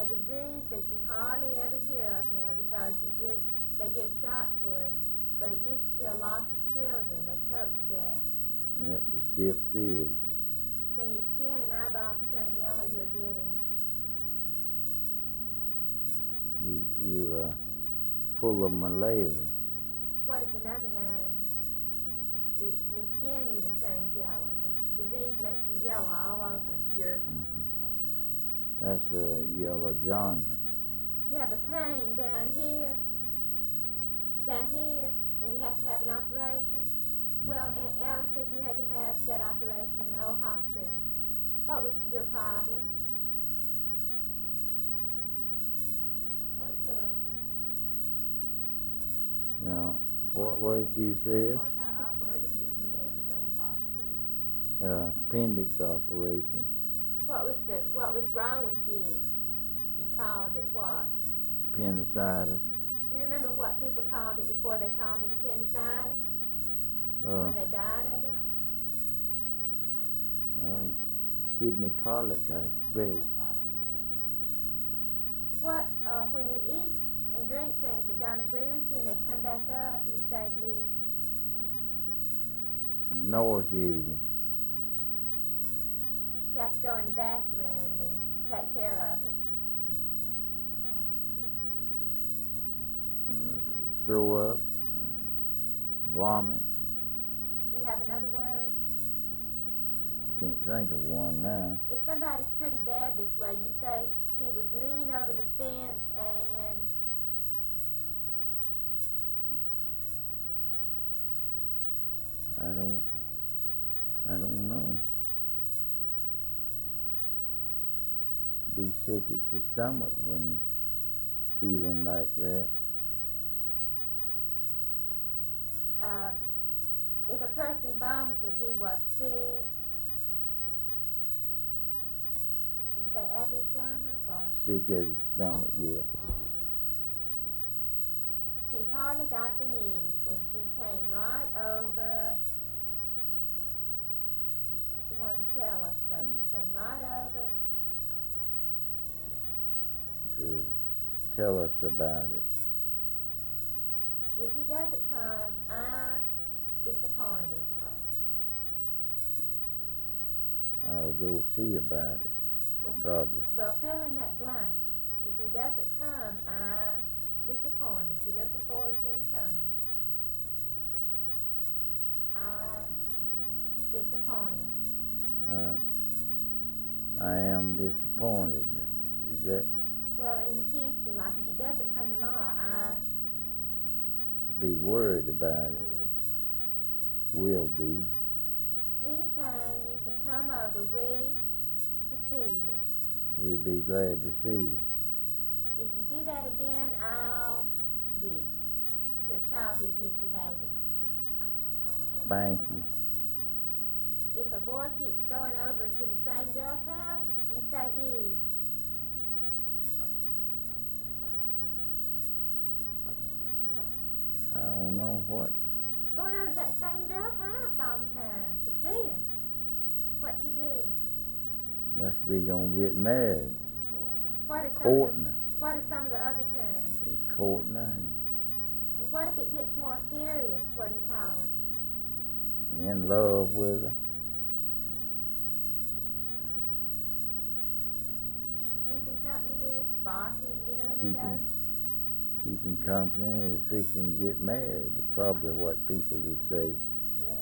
a disease that you hardly ever hear of now because they give shots for it, but it used to kill lots of children. They choked to death. That was diphtheria. When your skin and eyeballs turn yellow, you're getting... You're full of malaria. What is another name? Your skin even turns yellow. The disease makes you yellow all over. That's yellow jaundice. You have a pain down here, and you have to have an operation. Well, Aunt Alice said you had to have that operation in an old hospital. What was your problem? Now, what was you said? What kind of operation did you have in the hospital? Appendix operation. What was wrong with you? You called it what? Appendicitis. Do you remember what people called it before they called it appendicitis? When they died of it? Kidney colic, I expect. What, when you eat and drink things that don't agree with you and they come back up, you say Nauseating. you have to go in the bathroom and take care of it. Throw up. Vomit. Do you have another word? Can't think of one now. If somebody's pretty bad this way, you say he was leaning over the fence and... I don't know. Be sick at your stomach when you're feeling like that. If a person vomited, he was sick. You say at his stomach or... Sick at his stomach, yeah. She's hardly got the news when she came right over. She wanted to tell us, so she came right over. To tell us about it. If he doesn't come, I'm disappointed. I'll go see about it, probably. Well, fill in that blank. If he doesn't come, I'm disappointed. You're looking forward to him coming. I'm disappointed. I am disappointed. Is that? Well, in the future, like if he doesn't come tomorrow, I... Be worried about it. Will be. Anytime you can come over, we to see you. We'll be glad to see you. If you do that again, I'll you. Your child who's misbehaving. Spank you. If a boy keeps going over to the same girl's house, you say he. I don't know what. Going over to that same girl's house all the time to see her. What you do? Must be gonna get married. What are Courting her. what are some of the other terms? Courting her. And what if it gets more serious? What do you call it? In love with her. Keeping company with, barking, you know any of those? Keeping company and fixing to get married is probably what people would say. Yeah.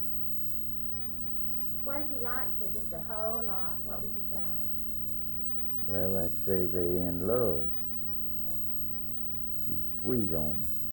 What if he likes her just a whole lot? What would you say? Well, I'd say they're in love. He's sweet on her.